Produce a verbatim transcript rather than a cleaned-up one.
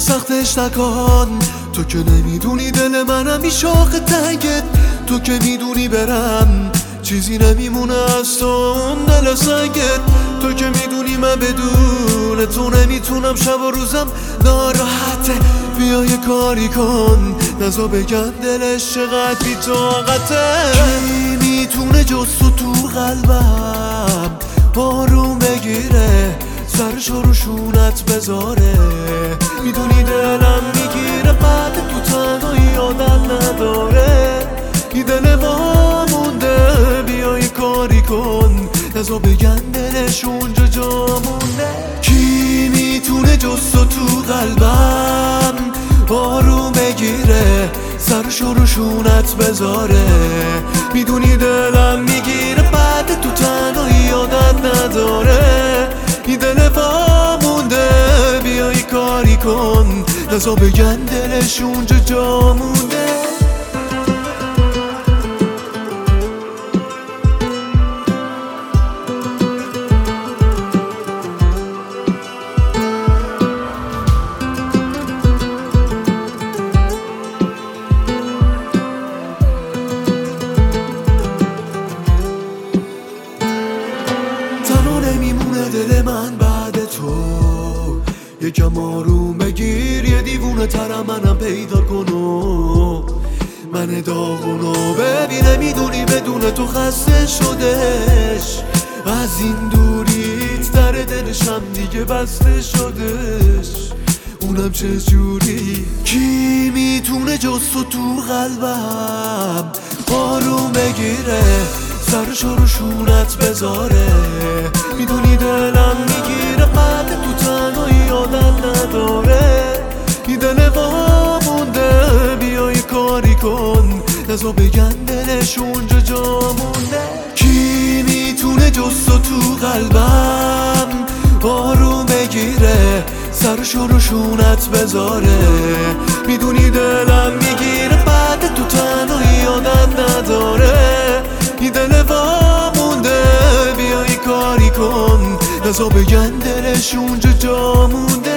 سختش نکن، تو که نمیدونی دل منم این شاخ تنگت، تو که میدونی برم چیزی نمیمونه از تو اون دل سنگت، تو که میدونی من بدون تو نمیتونم، شب و روزم ناراحته. بیا یه کاری کن نزا بگن دلش چقدر بی طاقته. کی میتونه جز تو تو قلبم آروم بگیره، سرشو رو شونت بذاره، میدونی دلم میگیره بعد تو تنهایی آدم نداره، این دل ما مونده. بیا یه کاری کن نزا بگن دلش اونجا جا مونده. کی میتونه جز تو تو قلبم آروم بگیره، سرشو رو شونت بذاره، میدونی دلم میگیره بعد تو تنهایی عادت نداره، این دل ما مونده. بیا یه کاری کن نزا بگن دلش اونجا جا مونده. نمیمونه دل من بعد تو، یکم آروم بگیر، یه دیوونه ترم منم پیدا کنو، من داغونو ببینه، میدونی بدون تو خسته شدش، از این دوریت در دلشم دیگه بسته شدش، اونم چه جوری. کی میتونه جز تو تو قلبم آروم بگیره، سرشو رو شونت بذاره، میدونی دلم میگیره بعد تو تنهایی عادت نداره، این دل ما مونده. بیا یه کاری کن نزا بگن دلش اونجا جا مونده. کی میتونه جز تو تو قلبم آروم بگیره، سرشو رو شونت بذاره، میدونی دلم میگیره بعد تو تنهایی عادت نداره، این دل ما مونده. بیا یه کاری کن نزا بگن دلش اونجا جا مونده.